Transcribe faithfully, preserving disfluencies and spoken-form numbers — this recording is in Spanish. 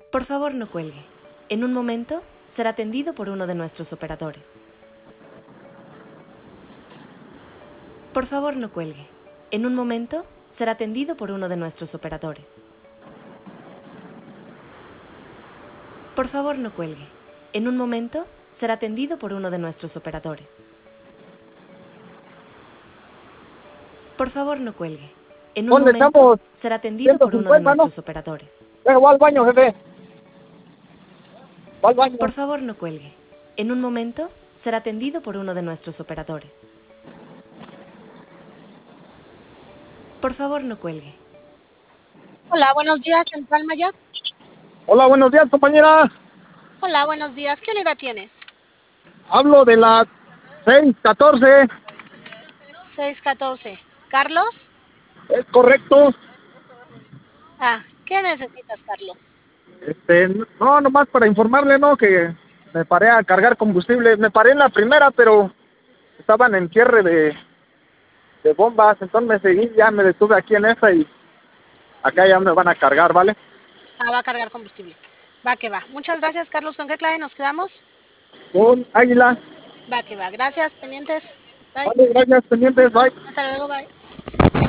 Por favor, no cuelgue. En un momento será atendido por uno de nuestros operadores. Por favor, no cuelgue. En un momento será atendido por uno de nuestros operadores. Por favor, no cuelgue. En un momento será atendido por uno de nuestros operadores. Por favor, no cuelgue. En un ¿Dónde momento estamos? será atendido por uno de ciento cincuenta, ¿no? nuestros operadores. Pero va al baño, jefe. Va al baño. Por favor, no cuelgue. En un momento será atendido por uno de nuestros operadores. Por favor, no cuelgue. Hola, buenos días, Central Mayor. Hola, buenos días, compañera. Hola, buenos días. ¿Qué unidad tienes? Hablo de la seis catorce. seis catorce. ¿Carlos? Es correcto. Ah, ¿qué necesitas, Carlos? Este, no, nomás para informarle, ¿no? Que me paré a cargar combustible. Me paré en la primera, pero estaban en cierre de, de bombas. Entonces me seguí, ya me detuve aquí en esta y acá ya me van a cargar, ¿vale? Ah, va a cargar combustible. Va que va. Muchas gracias, Carlos. ¿Con qué clave nos quedamos? Con Águila. Va que va. Gracias, pendientes. Bye. Vale, gracias, pendientes, bye. Hasta luego, bye.